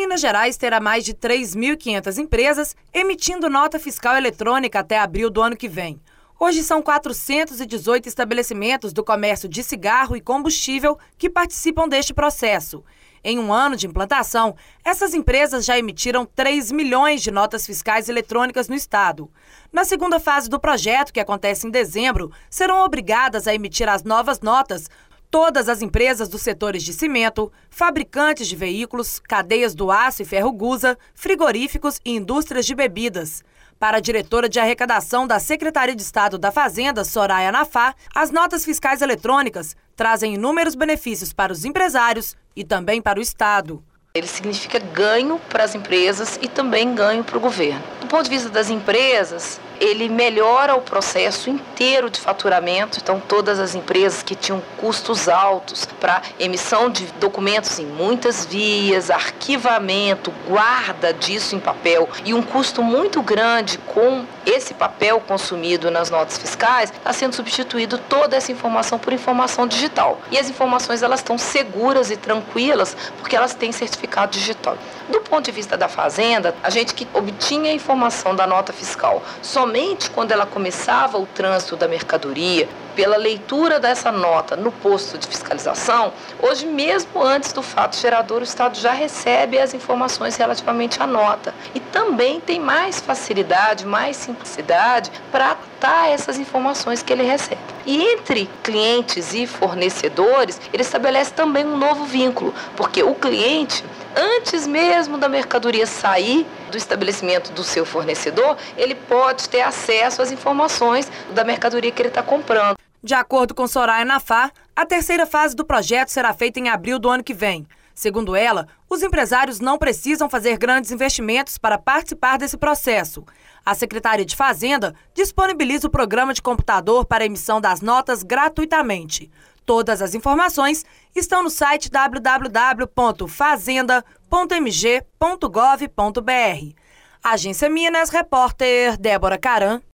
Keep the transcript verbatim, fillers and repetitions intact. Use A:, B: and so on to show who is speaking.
A: Minas Gerais terá mais de três mil e quinhentas empresas emitindo nota fiscal eletrônica até abril do ano que vem. Hoje são quatrocentos e dezoito estabelecimentos do comércio de cigarro e combustível que participam deste processo. Em um ano de implantação, essas empresas já emitiram três milhões de notas fiscais eletrônicas no estado. Na segunda fase do projeto, que acontece em dezembro, serão obrigadas a emitir as novas notas todas as empresas dos setores de cimento, fabricantes de veículos, cadeias do aço e ferro-gusa, frigoríficos e indústrias de bebidas. Para a diretora de arrecadação da Secretaria de Estado da Fazenda, Soraya Nafá, as notas fiscais eletrônicas trazem inúmeros benefícios para os empresários e também para o Estado.
B: Ele significa ganho para as empresas e também ganho para o governo. Do ponto de vista das empresas, ele melhora o processo inteiro de faturamento. Então, todas as empresas que tinham custos altos para emissão de documentos em muitas vias, arquivamento, guarda disso em papel e um custo muito grande com esse papel consumido nas notas fiscais, está sendo substituído toda essa informação por informação digital. E as informações elas estão seguras e tranquilas porque elas têm certificado digital. Do ponto de vista da Fazenda, a gente que obtinha a informação da nota fiscal somente quando ela começava o trânsito da mercadoria, pela leitura dessa nota no posto de fiscalização, hoje mesmo antes do fato gerador, o Estado já recebe as informações relativamente à nota. E também tem mais facilidade, mais simplicidade para tratar essas informações que ele recebe. E entre clientes e fornecedores, ele estabelece também um novo vínculo, porque o cliente, antes mesmo da mercadoria sair do estabelecimento do seu fornecedor, ele pode ter acesso às informações da mercadoria que ele está comprando.
A: De acordo com Soraya Nafá, a terceira fase do projeto será feita em abril do ano que vem. Segundo ela, os empresários não precisam fazer grandes investimentos para participar desse processo. A Secretaria de Fazenda disponibiliza o programa de computador para emissão das notas gratuitamente. Todas as informações estão no site w w w ponto fazenda ponto m g ponto gov ponto b r. Agência Minas, repórter Débora Caram.